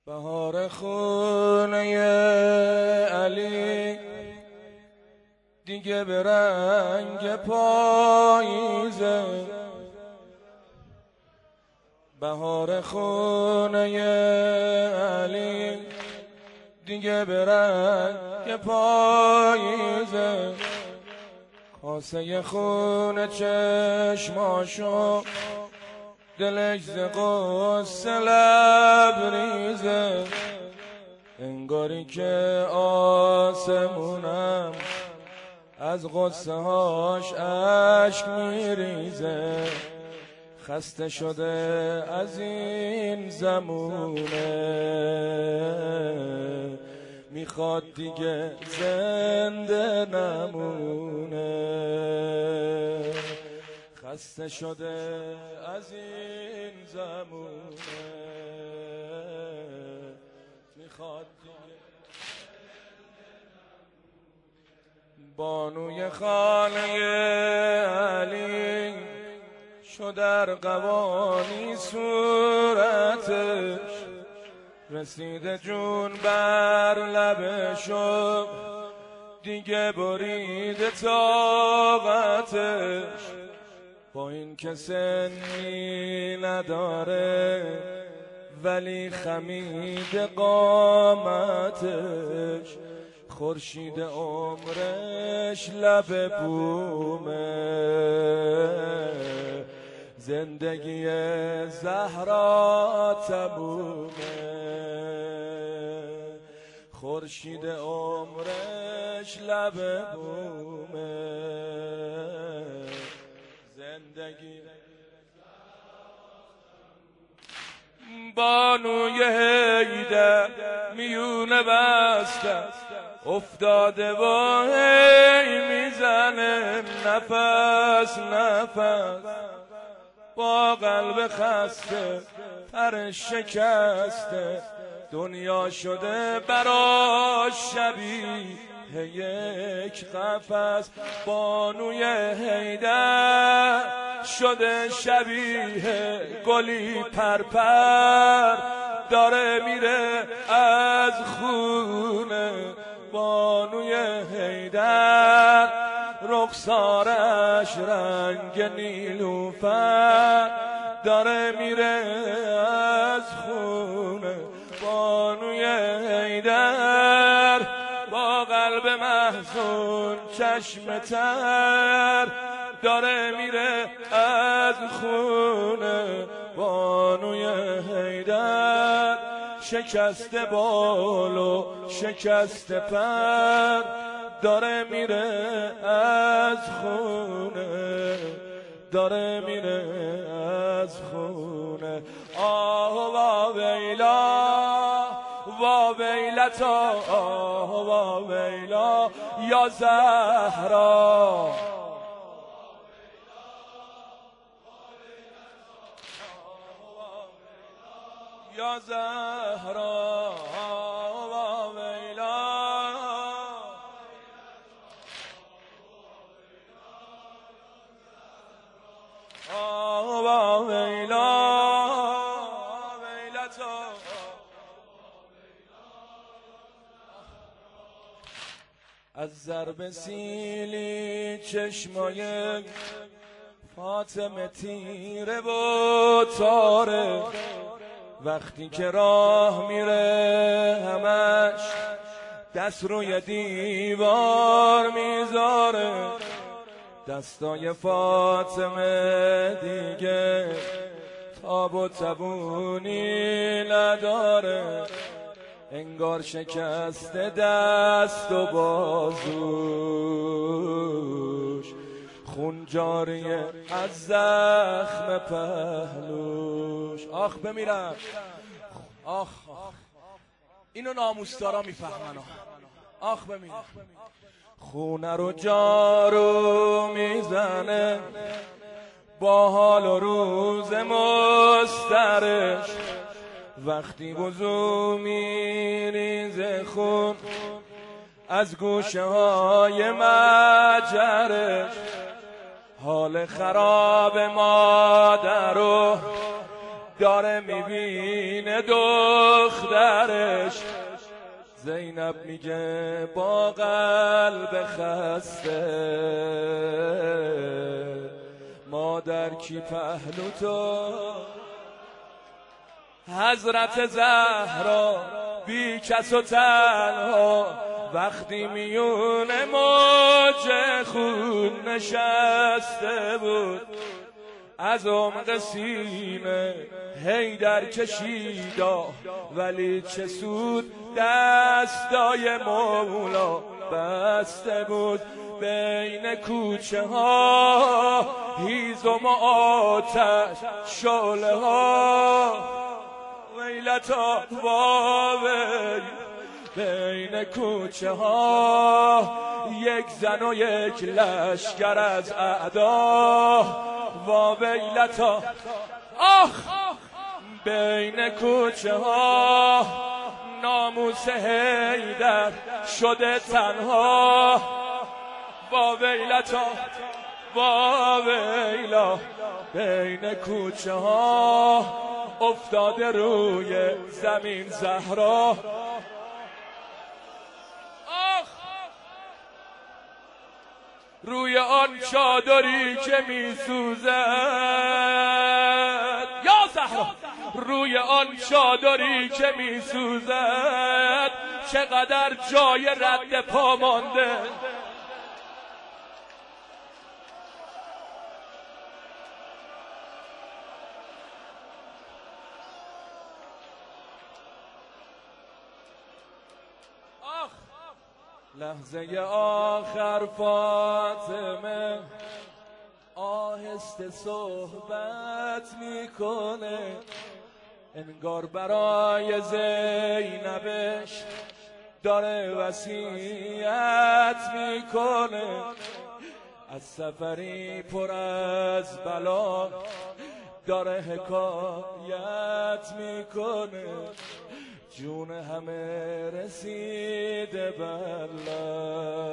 بهار خونه علی دیگه به رنگ پاییزه. بهار خونه علی دیگه به رنگ پاییزه. کاسه خون چشماشو دلش ز غصه لبریزه. انگاری که آسمونم از غصه هاش اشک میریزه. خسته شده از این زمونه، میخواد دیگه زنده نمونه. خسته شده از این زمونه، میخواد دیگه. بانوی خانه علی شد ارغوانی صورتش، رسیده جون بر لبشو دیگه بریده طاقتش. با این که سنی نداره ولی خمید قامتش، خورشید عمرش لب بومه. زندگی زهرا تمومه، خورشید عمرش لب بومه. زندگی بانوی حیدر میونه بسته افتاده و هی میزنه نفس نفس. با قلب خسته پرش شکسته، دنیا شده براش شبیه یک قفس. بانوی حیدر شده شبیه گلی پرپر، داره میره از خونه. بانوی حیدر رخسارش رنگ نیلوفر، داره میره از خونه. بانوی حیدر با قلب محزون چشم تر، داره میره از خونه. بانوی حیدر شکسته بال و شکسته پر، داره میره از خونه. داره میره از خونه. آه وا ویلا وا ویلتا، آه وا ویلا یا زهرا. یا زهرا وا ویلا. آه وا ویلا ویلتا. از ضرب سیلی چشمای فاطمه تیره و تاره، وقتی که راه میره همش دست روی دیوار میذاره. دستای فاطمه دیگه تاب و تبونی نداره، انگار شکسته دست و بازوش، خون جاریه از زخم پهلوش. آخ بمیرم، آخ اینو ناموسدارا میفهمن. آخ بمیرم. خونه رو جارو میزنه با حال و روز مسترش، وقتی وضو میریزه خون از گوشه های مجرش. حال خراب مادر رو داره میبینه دخترش. زینب میگه با قلب خسته مادر کی پهلو تو؟ حضرت زهرا بی کس و تنها وقتی میونه موج خون نشسته بود، از عمق سینه حیدر کشیدا ولی چه سود دستای مولا بسته بود. بین کوچه ها هیزم و آتش شعله ها ویلتا واوی. بین کوچه ها یک زن و یک لشکر از اعدا واویلتا. آخ بین کوچه ها ناموس حیدر شده تنها واویلتا واویلا. بین کوچه ها افتاده روی زمین زهرا. روی آن چادری که میسوزد یا زهرا، روی آن چادری که میسوزد چقدر جای رد پا مانده. لحظه آخر فاطمه آهسته صحبت میکنه، انگار برای زینبش داره وصیت میکنه. از سفری پر از بلا داره حکایت میکنه، جون همه رسیده بلا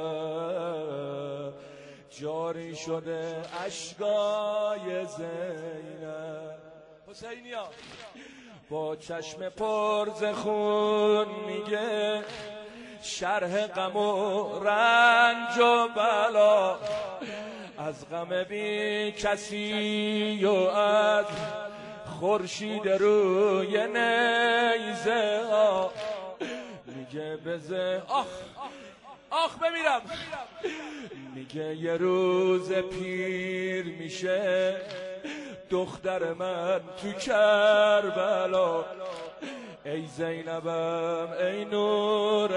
جاری شده اشکای زینب. حسینیا با چشم پر ز خون میگه شرح غم و رنج و بلا، از غم بی کسی و از خورشید روی نیزه ها میگه بزه آخ بمیرم. میگه یه روز پیر میشه دختر من تو کربلا، ای زینبم ای نور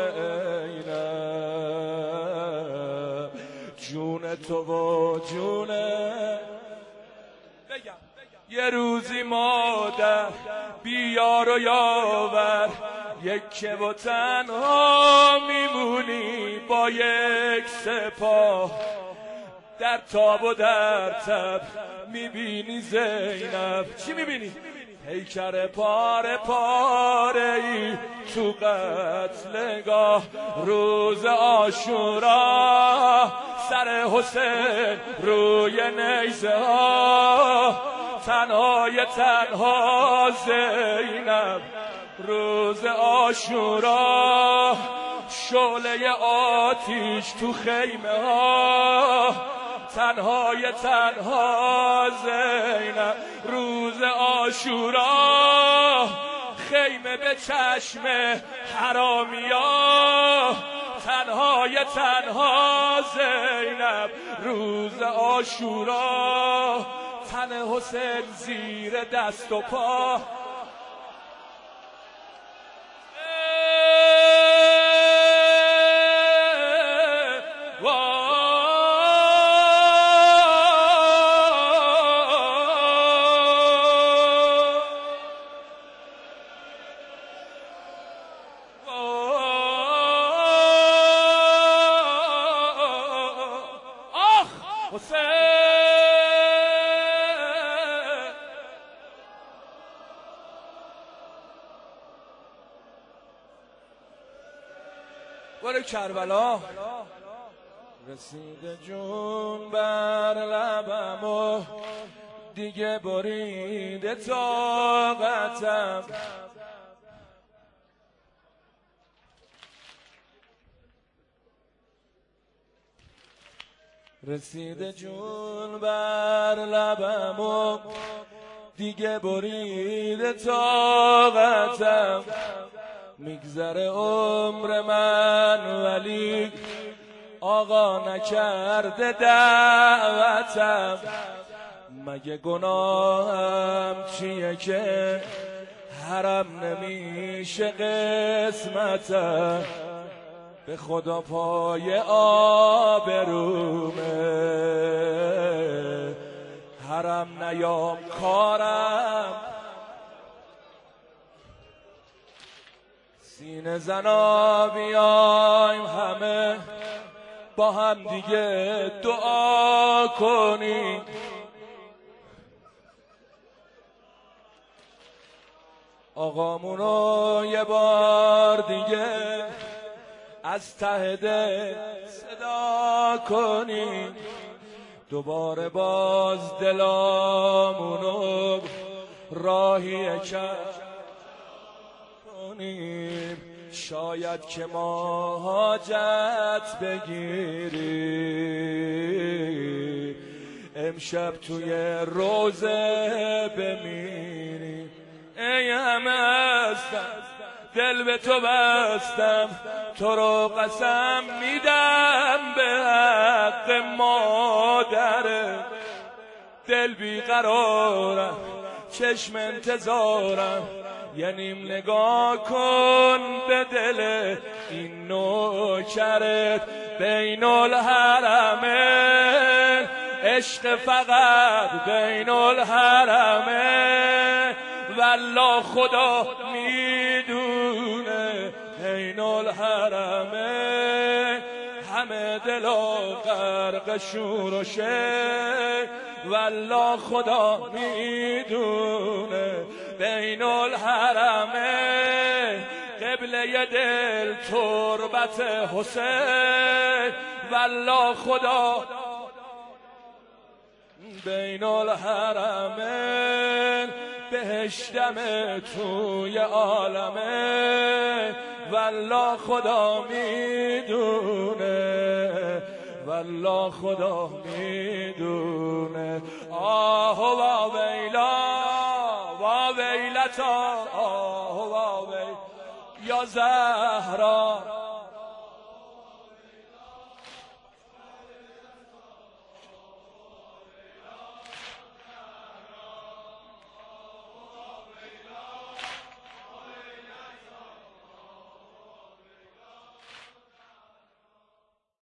عینم جون تو و جونه. بگم یه روزی مادر بیار و یاور یک و تنها میمونی با یک سپاه، در تاب و در تب میبینی زینب. چی میبینی؟ پیکر پاره پاره ای تو قتلگاه. روز عاشورا سر حسین روی نیزه ها، تنهای تنها زینب. روز عاشورا شعله آتیش تو خیمه ها، تنهای تنها زینب. روز عاشورا خیمه به چشم حرامیا، تنهای تنها زینب. روز عاشورا تن حسین زیر دست و پا. برو کربلا رسیده جون بر لبم و دیگه برید طاقتم رسیده جون بر لبم و دیگه برید طاقتم میگذره عمر من ولی آقا نکرده دعوتم مگه گناهم چیه که حرم نمیشه قسمتم به خدا پای آبرومه حرم نیام کارم سینه زنا بیایم همه با هم دیگه دعا کنیم آقامونو یه بار دیگه از ته دل صدا کنیم دوباره باز دلامونو راهی کنیم شاید که ما حاجت بگیریم امشب توی روزه بمیریم ای همه هستم دل به تو بستم تو رو قسم میدم به حق مادره دل بیقرارم چشم انتظارم یه نیم نگاه کن به دل این نوکرت بین الحرمین عشق فقط بین الحرمین والله خدا میدونه بین الحرمین همه دلا غرق شور و شی والله خدا میدونه بین الحرمین قبله دل تربت حسین والله خدا بین الحرمین بهشتم توی عالمه والله خدا میدونه والله خدا میدونه آه و ویلا و ویلتا آه و ویلا یا زهرا